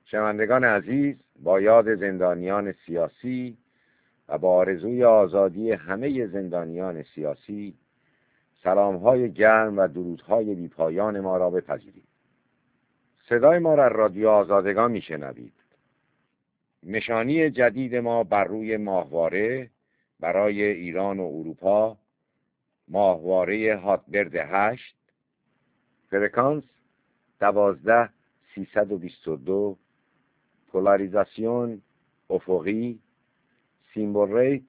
شنوندگان عزیز، با یاد زندانیان سیاسی و با آرزوی آزادی همه زندانیان سیاسی، سلام‌های گرم و درودهای بی‌پایان ما را بپذیرید. صدای ما را رادیو آزادگان میشنوید. نشانی جدید ما بر روی ماهواره برای ایران و اروپا، ماهواره هاتبرد 8، فرکانس 12322، پولاریزاسیون افقی، سیمبل ریت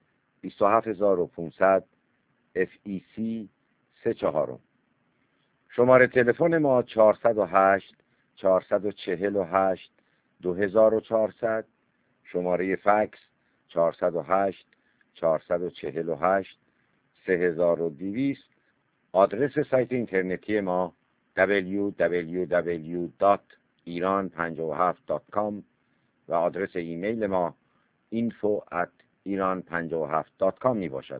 27500، FEC 34. شماره تلفن ما 408 448 2400، شماره فکس 408 448 3200. آدرس سایت اینترنتی ما www.iran57.com و آدرس ایمیل ما info@iran57.com می باشد.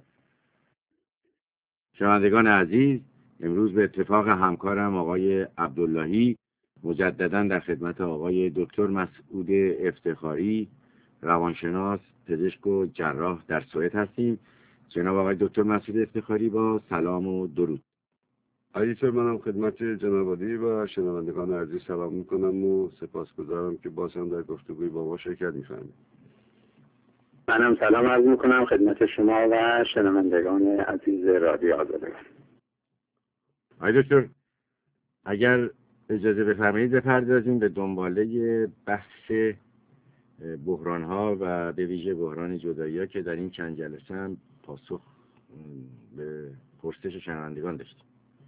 شنوندگان عزیز، امروز به اتفاق همکارم آقای عبداللهی مجددا در خدمت آقای دکتر مسعود افتخاری، روانشناس، پزشک و جراح در سوئد هستیم. جناب آقای دکتر مسعود افتخاری، با سلام و درود. آقای منم خدمت جناب عالی و شنوندگان عزیز سلام میکنم و سپاسگزارم که باز هم در گفتگوی با ما شرکت می‌فرمایید. منم سلام عرض میکنم خدمت شما و شنوندگان عزیز رادیو آزادگان. آقای دکتر، اگر اجازه بفرمایید بپردازیم به دنباله بحث بحران‌ها و به ویژه بحران جدایی‌ها که در این چند جلسه هم پاسخ به پرسش شنوندگان داشتیم.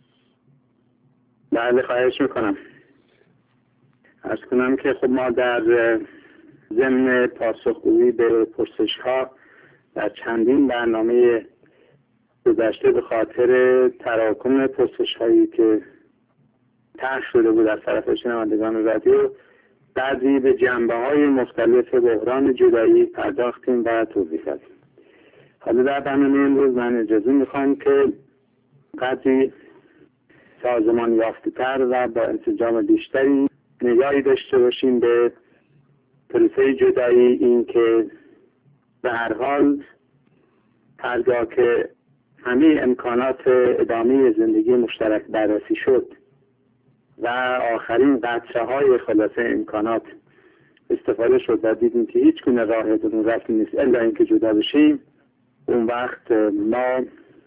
بله، خواهش میکنم. عرض کنم که خب ما در ضمن پاسخگویی به پرسش‌ها در چندین برنامه گذشته به خاطر تراکم پرسش‌هایی که طرح شده بود از طرف شنوندگان رادیو، بعضی به جنبه‌های مختلف بحران جدایی پرداختیم و توضیح دادیم. حالا در برنامه امروز من اجازه میخوام که قدری سازمان یافته‌تر و با انسجام بیشتری نگاهی داشته باشیم به پروسه جدایی. این که به هر حال هرگاه که همه امکانات ادامه زندگی مشترک بررسی شد و آخرین قطره‌های خلاصه امکانات استفاده شد و دیدیم که هیچ گونه راه بدون رفت نیست الا اینکه جدا بشیم، اون وقت ما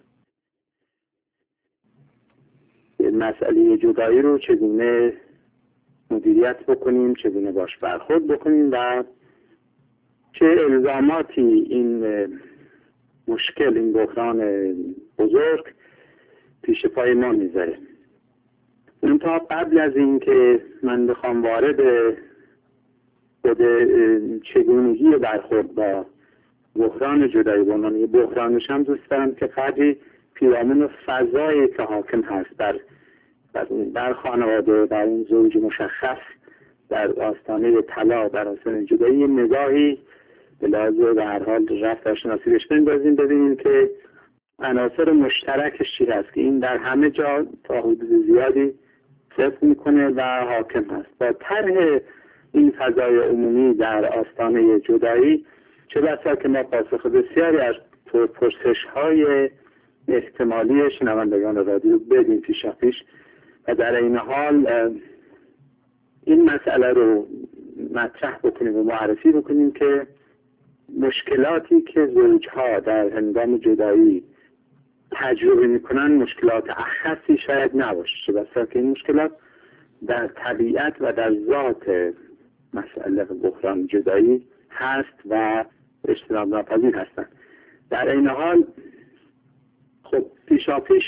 مسئله جدایی رو چگونه مدیریت بکنیم، چگونه باش برخورد بکنیم و چه الزاماتی این مشکل، این بحران بزرگ پیش پای ما میذاره. تا قبل از این که من بخوام وارد خود چگونگی برخورد با بحران جدایی بکنم، بحرانش هم دوست دارم که قدری پیرامون فضایی که حاکم هست در خانواده، در این زوج مشخص، در آستانه طلاق، در آستانه جدایی، نگاهی به لحاظ به هر حال رفتارشناسی بهش بندازیم، ببینیم که عناصر مشترکش چی هست که این در همه جا تا حدود زیادی صدق میکنه و حاکم هست. با طرح این فضای عمومی در آستانه جدایی چه بسا که ما پاسخ بسیاری از پرسش‌های احتمالی شنوندگان رادیو بدیم پیش و در این حال این مسئله رو مطرح بکنیم و معرفی بکنیم که مشکلاتی که زوجها در هنگام جدایی تجربه میکنن مشکلات اخصی شاید نباشه، چه بسا که این مشکلات در طبیعت و در ذات مسئله بحران جدایی هست و اجتناب ناپذیر هستند. در این حال خب پیشاپیش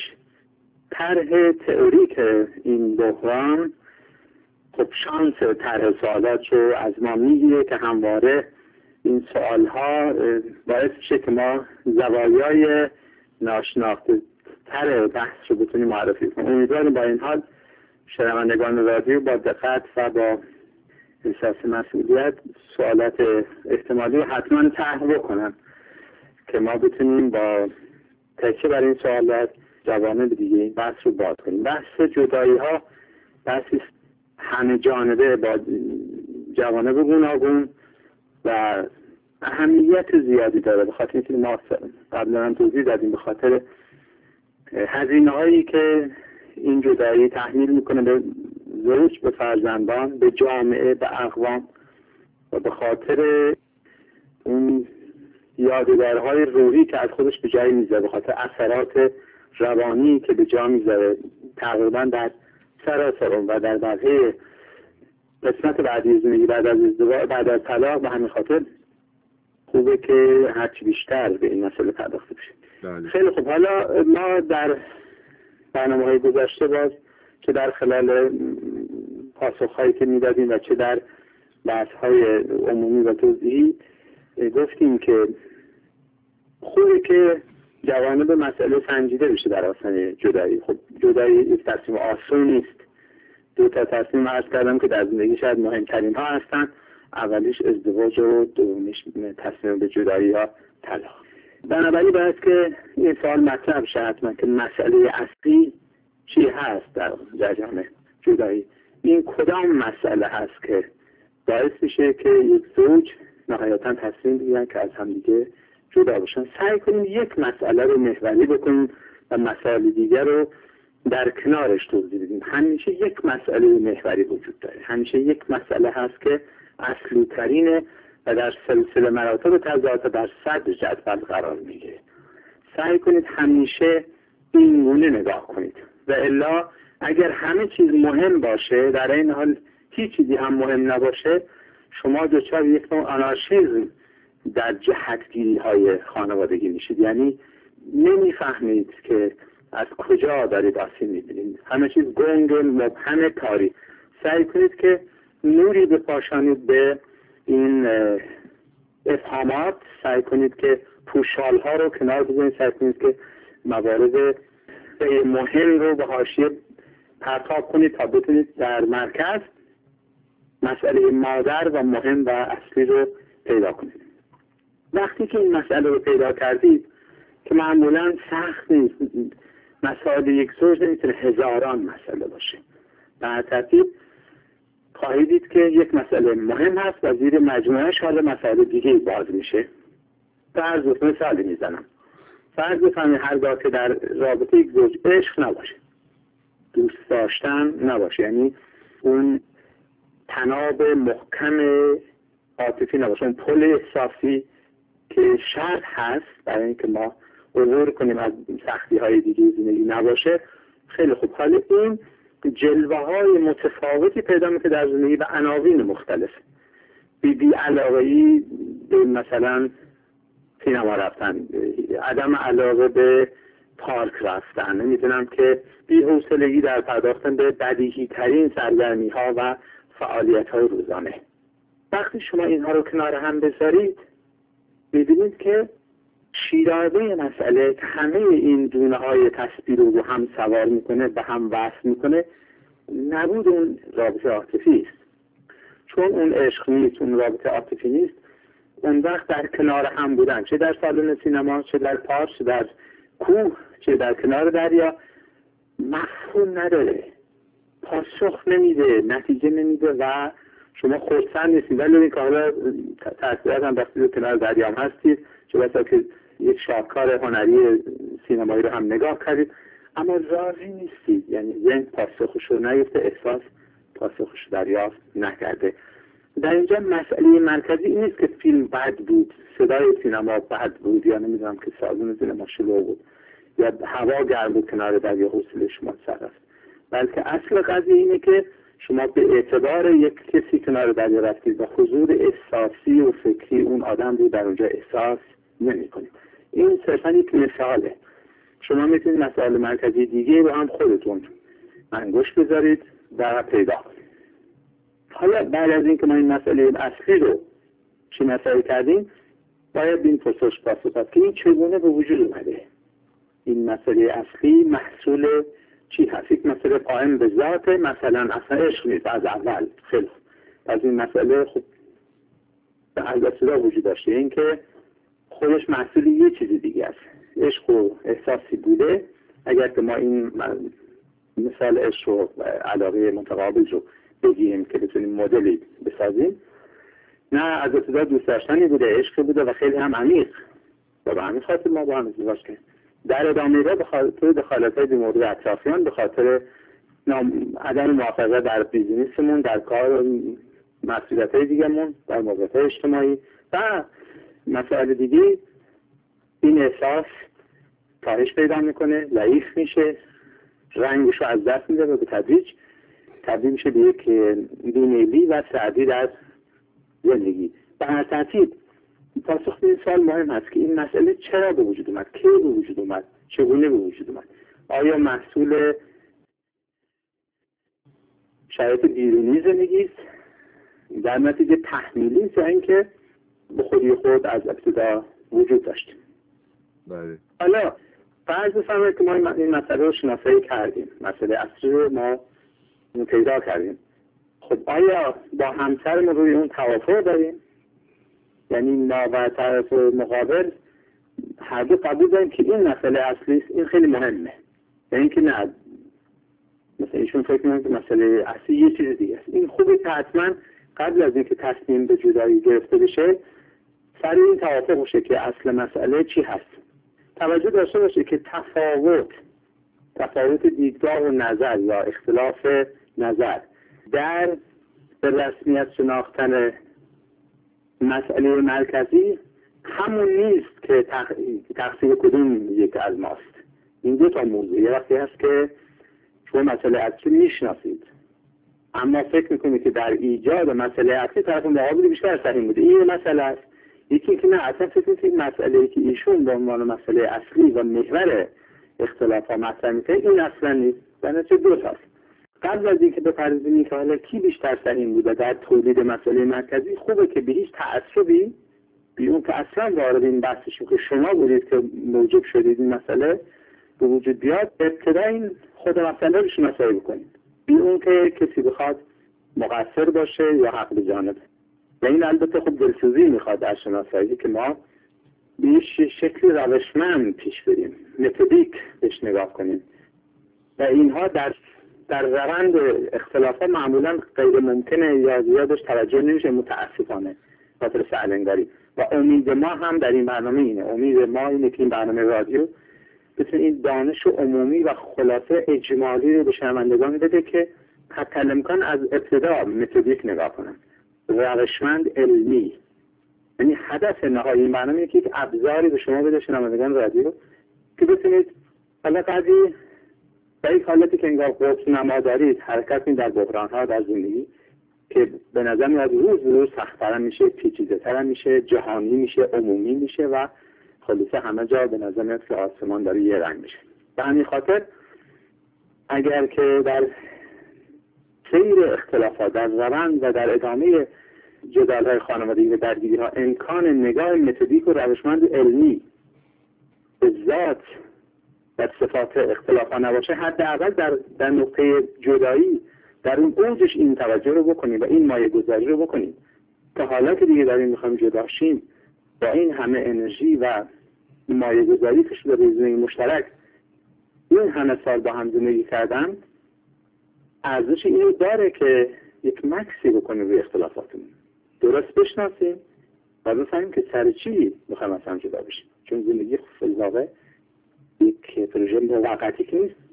طرح تئوریک این بحران خب شانس طرح سوالات رو از ما میگیره که همواره این سوالها باعث میشه که ما زوایای ناشناخته تر بحث رو بتونیم معرفی کنیم. امیدوارم با این حال شنوندگان رادیو با دقت و با احساس مسئولیت سوالات احتمالی حتما طرح بکنن که ما بتونیم با تکیه بر این سوالات جوانب دیگه این بحث رو باز کنیم. بحث جدایی ها بحثی همه جانبه با جوانب گوناگون و اهمیت زیادی داره، به خاطر اینکه ما قبلا هم توضیح دادیم به خاطر هزینه‌هایی که این جدایی تحمیل میکنه به زوج، به فرزندان، به جامعه، به اقوام، و به خاطر اون یادگارهای روحی که از خودش به جای میذاره، به خاطر اثرات روانی که به جا میذاره تقریبا در سراسر و در بقیه قسمت بعدی زندگی بعد از ازدواج، بعد از طلاق. به همین خاطر خوبه که هرچی بیشتر به این مسئله پرداخته بشه. خیلی خوب، حالا ما در برنامه‌های گذشته باز چه در خلال پاسخ‌هایی که میدادیم و چه در بحث‌های عمومی و توضیحی گفتیم که خوبه که جوانب به مسئله سنجیده بشه در آستانه جدایی. خب جدایی یک تصمیم آسون نیست. دو تا تصمیم عرض کردم که در زندگی شاید مهمترین ها هستن. اولیش ازدواج و دومیش تصمیم به جدایی یا طلاق. بنابراین باید که این سوال مطرح بشه حتما که مسئله اصلی چی هست در جریان جدایی. این کدام مسئله هست که باعث میشه که یک زوج نهایتا تصمیم بگیرن که از همدیگه جدا بشن. سعی کنیم یک مسئله رو محوری بکنیم و مسائل دیگر رو در کنارش توضیح بدیم. همیشه یک مسئله محوری وجود داره، همیشه یک مسئله هست که اصلی ترینه و در سلسله مراتب تضاد در صدر جدول قرار میگیره. سعی کنید همیشه این گونه نگاه کنید و الا اگر همه چیز مهم باشه در این حال هیچ چیزی هم مهم نباشه، شما دچار یک نوع آنارشیسم در جهتگیری های خانوادگی میشید. یعنی نمیفهمید که از کجا دارید آسیب میبینید، همه چیز گنگ، مبهم، تاریک. سعی کنید که نوری بپاشانید به این افهامات، سعی کنید که پوشال ها رو کنار بزنید، سعی کنید که موارد مهم رو به حاشیه پرتاب کنید تا بتونید در مرکز مسئله مادر و مهم و اصلی رو پیدا کنید. وقتی که این مسئله رو پیدا کردید که معمولا سخت نیست، مسائل یک زوج نمیتونه هزاران مسئله باشه، در ترتیب خواهید دید که یک مسئله مهم هست و زیر مجموعهش حال مسئله دیگه باز میشه. فرض مثالی میزنم، فرض بفرمایید هرگاه که در رابطه یک زوج عشق نباشه، دوست داشتن نباشه، یعنی اون تناب محکم عاطفی نباشه، اون پل احساسی که شرط هست برای اینکه ما عبور کنیم از سختی های دیگه زندگی نباشه. خیلی خوب، حالا این جلوه های متفاوتی پیدا میکنه در زندگی و عناوین مختلف. بی علاقه‌ای به مثلا سینما رفتن، عدم علاقه به پارک رفتن، نمیدونم که بی‌حوصلگی در پرداختن به بدیهی ترین سرگرمی ها و فعالیت های روزانه. وقتی شما اینها رو کنار هم بذارید می‌بینید که شیرازه مسئله که همه این دونه های تصویر رو هم سوار میکنه، به هم وصل میکنه، نبود اون رابطه عاطفی است. چون اون عشق نیست، اون رابطه عاطفی نیست، اون وقت در کنار هم بودن، چه در سالن سینما، چه در پارک، چه در کوه، چه در کنار دریا، مفهوم نداره، پاسخ نمیده، نتیجه نمیده و شما خودسند نیستید. ولی این که حالا تأثیرات هم وقتی کنار دریا هم هستید، چه بسا که یک شاهکار هنری سینمایی رو هم نگاه کردید، اما راضی نیستید، یعنی ذهن پاسخش رو نیفته، احساس پاسخش دریافت نکرده. در اینجا مسئله مرکزی این نیست که فیلم بد بود، صدای سینما بد بود، یا نمیدونم که سازون سینما شلو بود، یا هوا گرم بود کنار دریا حوصله شما سر رفت، بلکه اصل قضیه اینه که شما به اعتبار یک کسی کنار دریا رفتید و حضور احساسی و فکری اون آدم رو در اونجا احساس نمی کنید. این صرفا یک مثاله. شما میتونید مسائل مرکزی دیگه رو هم خودتون انگشت بذارید و پیدا کنید. حالا بعد از اینکه ما این مسئله اصلی رو چی مسئله کردیم، باید این پرسش پاسخ داد که این چگونه به وجود اومده. این مسئله اصلی محصول چی هست؟ یک مسئله قائم به ذات، مثلا اصلا عشق نیست از اول. خیلی از این مسئله خب از اصلا وجود داشته، این که خودش محصول یه چیزی دیگه است. عشق و احساسی بوده. اگر که ما این مثال عشق و علاقه متقابل رو بگیم که بتونیم مدلی بسازیم، نه از ابتدا دوست داشتنی بوده، عشق بوده و خیلی هم عمیق و به همین خاطر ما با هم ازدواج کردیم. در ادامه را به خاطر دخالت‌های بی‌مورد اطرافیان، به خاطر عدم موافقت در بیزینسمون، در کار، مسئولیت‌های دیگه‌مون، در موضوعات اجتماعی و مسائل دیگه، این احساس کاهش پیدا میکنه، ضعیف میشه، رنگش رو از دست میده و به تدریج تبدیل میشه به یک بیمیلی و سعدی در زندگی. به هر ترتیب پاسخ به این سوال مهم هست که این مسئله چرا به وجود اومد، کی به وجود اومد، چگونه به وجود اومد. آیا محصول شرایط بیرونی زندگی است، در نتیجه تحمیلی است، یا اینکه به خودی خود از ابتدا وجود داشتیم؟ بله. حالا فرض بفرمایید که ما این مسئله رو شناسایی کردیم، مسئله اصلی رو ما پیدا کردیم. خب آیا با همسرمون روی اون توافق داریم؟ یعنی ما و طرف مقابل هر دو قبول داریم که این مسئله اصلی است، این خیلی مهمه، یعنی که نه مثلا ایشون فکر می‌کنه که مسئله اصلی یه چیز دیگه است. این خوبه که حتما قبل از اینکه تصمیم به جدایی گرفته بشه سر این توافق باشه که اصل مسئله چی هست. توجه داشته باشه که تفاوت دیدگاه و نظر یا اختلاف نظر در به رسمیت شناختن مسئله مرکزی همون نیست که تقصیر کدوم یک از ماست. این دو تا موضوع. یه وقتی هست که شما مسئله اصلی میشناسید اما فکر میکنید که در ایجاد مسئله اصلی طرف مقابل بیشتر سهیم بوده، این مسئله است. یکی که نه، اصلا فکر میکنید مسئله که ایشون به عنوان مسئله اصلی و محور اختلاف ها مطرح میکنه این اصلا نیست. در نتیجه دو تاست. قبل از اینکه بپردازیم که حالا کی بیشتر سهیم بوده در تولید مسئله مرکزی، خوبه که به هیچ تعصبی بی اون که اصلا وارد این بحثشون که شما بودید که موجب شدید این مسئله به وجود بیاد، ابتدا این خود مسئله رو شناسایی بکنید بی اون که کسی بخواد مقصر باشه یا حق به جانبه. و این البته خب دلسوزی میخواد در شناسایی که ما به شکل روشمند پیش بریم، متدیک بهش نگاه کنیم و اینها در روند اختلافات معمولا غیر ممکنه یا زیادش توجه نمیشه، متاسفانه خاطر سهل‌انگاری. و امید ما هم در این برنامه اینه، امید ما اینه که این برنامه رادیو بتونه این دانش عمومی و خلاصه اجمالی رو به شنوندگان بده که حتی امکان از ابتدا متدیک نگاه کنن، روشمند، علمی. یعنی هدف نهایی این برنامه اینه که یک ابزاری به شما بده شنوندگان رادیو که بتونید حالا قضیه در یک حالتی که انگار قدس نما دارید حرکت این در بحران‌ها در زندگی که به نظر میاد روز به روز سخت‌تر میشه، پیچیده‌تر میشه، جهانی میشه، عمومی میشه و خلاصه همه جا به نظر میاد که آسمان داره یه رنگ میشه. به همین خاطر اگر که در سیر اختلافات در روند و در ادامه جدال‌های خانوادگی و درگیری‌ها امکان نگاه متدیک و روشمند علمی به ذات و صفات اختلاف‌ها نباشه، حداقل در نقطه جدایی در اون اوجش این توجه رو بکنیم و این مایه گذاری رو بکنیم تا حالا که دیگه داریم میخوایم جدا شیم با این همه انرژی و مایه گذاری که شده به زندگی مشترک این همه سال با هم زندگی کردن، ارزش اینو داره که یک مکسی بکنیم روی اختلافاتمون، درست بشناسیم و بفهمیم که سر چی میخوایم از هم جدا بشیم. چون زندگی فلزاقه یک پروژه موقتی که نیست.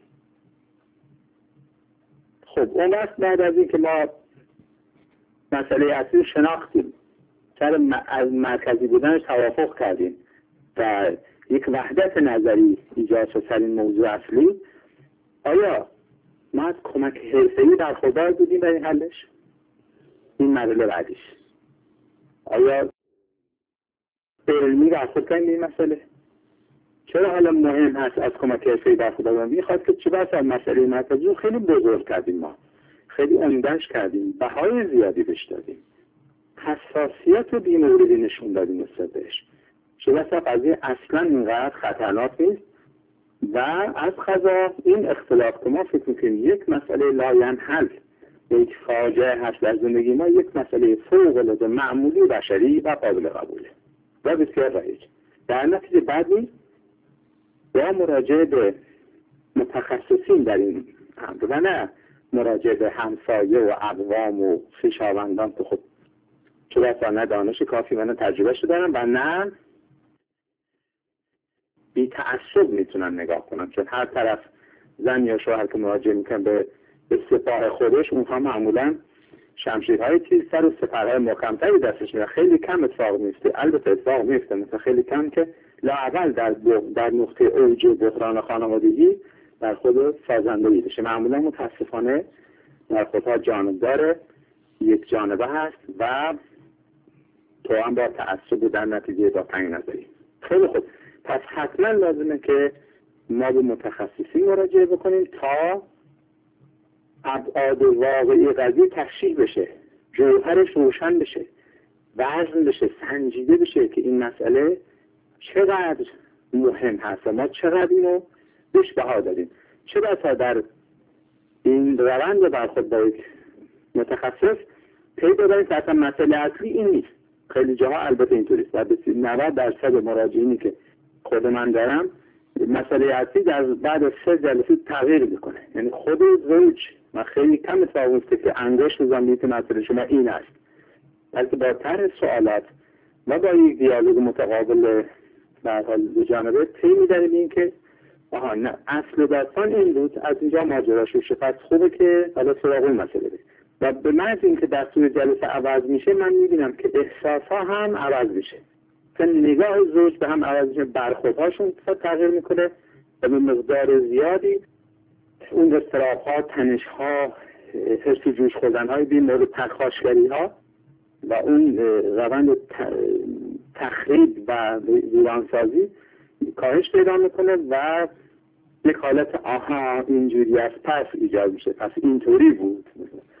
خب اون وقت بعد از این که ما مسئله اصلی شناختیم، سر از مرکزی بودنش توافق کردیم و یک وحدت نظری ایجاد شد سر این موضوع اصلی، آیا ما از کمک حرفه‌ای برخوردار بودیم برای حلش؟ این مرحله بعدیش. آیا علمی برخورد کردیم به این مسئله؟ چرا حالا مهم هست از کمک حرفه‌ای برخوردار بودن؟ میخواد که چه بسا مسئله مرکزی رو خیلی بزرگ کردیم، ما خیلی عمده‌اش کردیم، بهای زیادی بهش دادیم، حساسیت و بی‌موردی نشون دادیم نسبت بهش. چه بسا قضیه اصلا اینقدر خطرناک نیست و از قضا این اختلاف که ما فکر میکنیم یک مسئله لاینحل، یک فاجعه هست در زندگی ما، یک مسئله فوق‌العاده معمولی بشری و قابل قبوله و بسیار رایج. در نتیجه بعد نیست با مراجعه به متخصصین در این امر و نه مراجعه به همسایه و اقوام و خویشاوندان که خب چه بسا نه دانش کافی و نه تجربهش دارن و نه بی تعصب میتونن نگاه کنن، چون هر طرف زن یا شوهر که مراجعه میکنن به سپاه خودش، اونها معمولا شمشیرهای تیزتر و سپرهای محکمتری دستش میره. خیلی کم اتفاق میفته، البته اتفاق میفته، مثلا خیلی کم که لااقل در نقطه اوج بحران خانوادگی در خود سازندگی بشه. معمولا متاسفانه در خودها جانبدار یک جانبه هست و تو هم با تعصب و در نتیجه با تنگ نظری. خیلی خوب، پس حتما لازمه که ما به متخصصین مراجعه بکنیم تا ابعاد واقعی قضیه تشریح بشه، جوهرش روشن بشه، وزن بشه، سنجیده بشه که این مسئله چقدر مهم هست و ما چقدر اینو بهش بها داریم. چه بسا در این روند برخورد با یک متخصص پیدا داریم که اصلا مسئله اصلی این نیست. خیلی جاها البته اینطوریست و 90% مراجعینی که خود من دارم مسئله اصلی در بعد از 3 جلسه تغییر میکنه. یعنی خود زوج و خیلی کم اتفاق میفته که انگشت بزنم که مسئله شما این است، بلکه با طرح سوالات و با یک دیالوگ متقابل در حال دو جانبه پی می‌داریم این که آها نه اصل داستان این بود، از اینجا ماجرا شروع شد، پس خوبه که حالا سراغ این مسئله بریم. و به محض اینکه دستور جلسه عوض میشه من می‌بینم که احساس‌ها هم عوض میشه، که نگاه زوج به هم عوض میشه، برخوردهاشون تغییر میکنه و به مقدار زیادی اون اضطراب‌ها، تنش‌ها، حس و جوش خوردن‌های بی مورد پرخاشگری‌ها و اون روند تخریب و ویرانسازی کاهش پیدا میکنه و یک حالت آها اینجوری است پس ایجاد میشه، پس اینطوری بود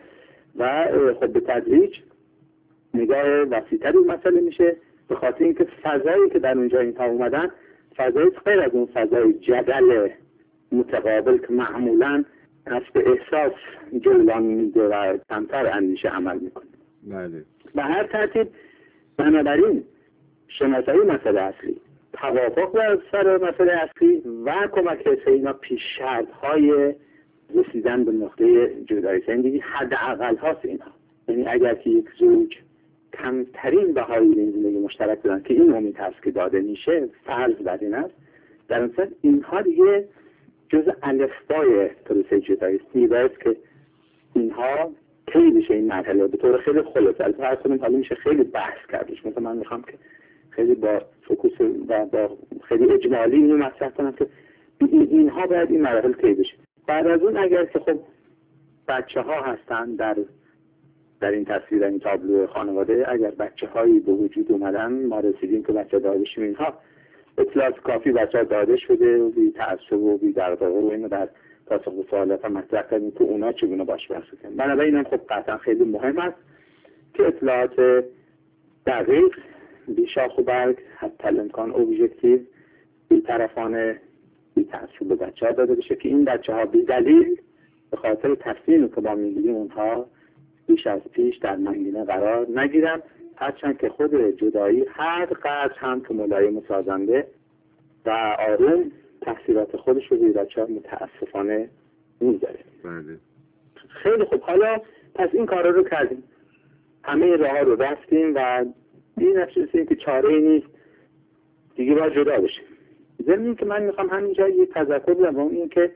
و خب به تدریج نگاه وسیع‌تری مسئله میشه، به خاطر اینکه فضایی که در اونجا اینها اومدن فضایی غیر از اون فضای جدل متقابل که معمولا از به احساس جولان میده و کمتر اندیشه عمل میکنه. بله. به هر ترتیب بنابراین شناسایی مسئله اصلی، توافق بر سر مسئله اصلی و کمک رسانی اینا پیش شرط‌های رسیدن به نقطه جدایی زندگی حداقل هاست اینها. یعنی اگر که یک زوج کمترین بهای این زندگی مشترک دارن که این امید هست که داده میشه، فرض بر این است، در اون صورت اینها دیگه جزء الفبای پروسه جدایی است. میباید که اینها کی بشه این مرحله به طور خیلی خلاصه. البته هر کدوم حالا میشه خیلی بحث کردش. مثلا من میخوام که خیلی با فوکوس و با خیلی اجمالی اینو مطرح کنم که اینها باید این مرحله کی بشه. بعد از اون اگر که خب بچه ها هستن در این تصویر، این تابلو خانواده، اگر بچه هایی به وجود اومدن، ما رسیدیم که بچه داده شیم، اینها اطلاعات کافی بچه ها داده شده و بی تعصب و بی دغدغه و اینو در پاسخ به سوالات هم مطرح کردیم که اونا چگونه باش بحث کنن. بنابراین هم خب قطعا خیلی مهم است که اطلاعات دقیق، بی شاخ و برگ، حتی امکان ابژکتیو، بی طرفانه، بی تعصب به بچه ها داده بشه که این بچه ها بی دلیل به خاطر تصمیم که ما میگیریم اونها بیش از پیش در منگنه قرار نگیرن، هرچند که خود جدایی هر قدر هم که ملایم و سازنده و آروم تحصیلات خودش رو به بچه ها متاسفانه میذاره. بله. خیلی خوب، حالا پس این کارا رو کردیم، همه راه ها رو رفتیم و این نتیجه که چاره ای نیست دیگه باید جدا بشیم. ضمن که من میخوام همینجا یه تذکر بدم و اون این که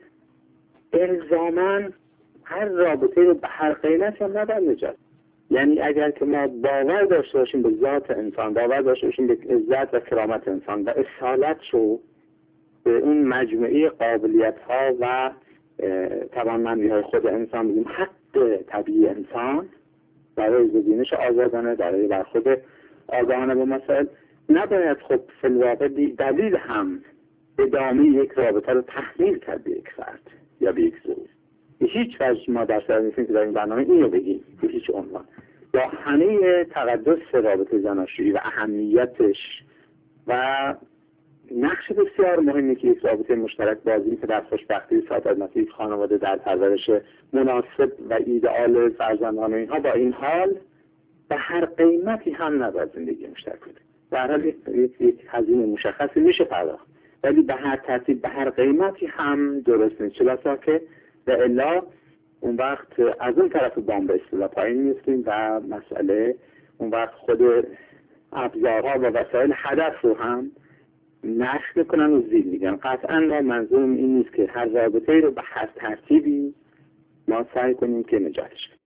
الزاماً هر رابطه رو به هر قیمت هم نباید نجات. یعنی اگر که ما باور داشته باشیم به ذات انسان، باور داشته باشیم به عزت و کرامت انسان و اصالت رو به اون مجموعه قابلیت ها و توانمندی های خود انسان بگیم، حق طبیعی انسان برای زدینش آزادانه، برای برخورد آگاهانه با مسائل، نباید خب فی الواقع دلیل هم ادامه یک رابطه رو تحمیل کرد به یک فرد یا به یک زوج. هیچ وجه ما در سر نیستیم که در این برنامه اینو بگیم به هیچ عنوان. با همه تقدس رابطه زناشویی و اهمیتش و نقش بسیار مهمی که یک رابطه مشترک بازی که در خوشبختی سعادتمندی خانواده در پرورش مناسب و ایدئال فرزندان اینها، با این حال به هر قیمتی هم نباید زندگی مشترک کنه. در حال یک هزینه مشخصی میشه پرداخت، ولی به هر ترتیب به هر قیمتی هم درست نیست. چه بسا که و الا اون وقت از اون طرف بام به اصطلاح پایین میفتیم و مسئله اون وقت خود ابزارها و وسایل هدف رو هم نشر میکنن و زیر میگن. قطعا ما منظورم این نیست که هر رابطه رو به هر ترتیبی ما سعی کنیم که نجاتش بدیم.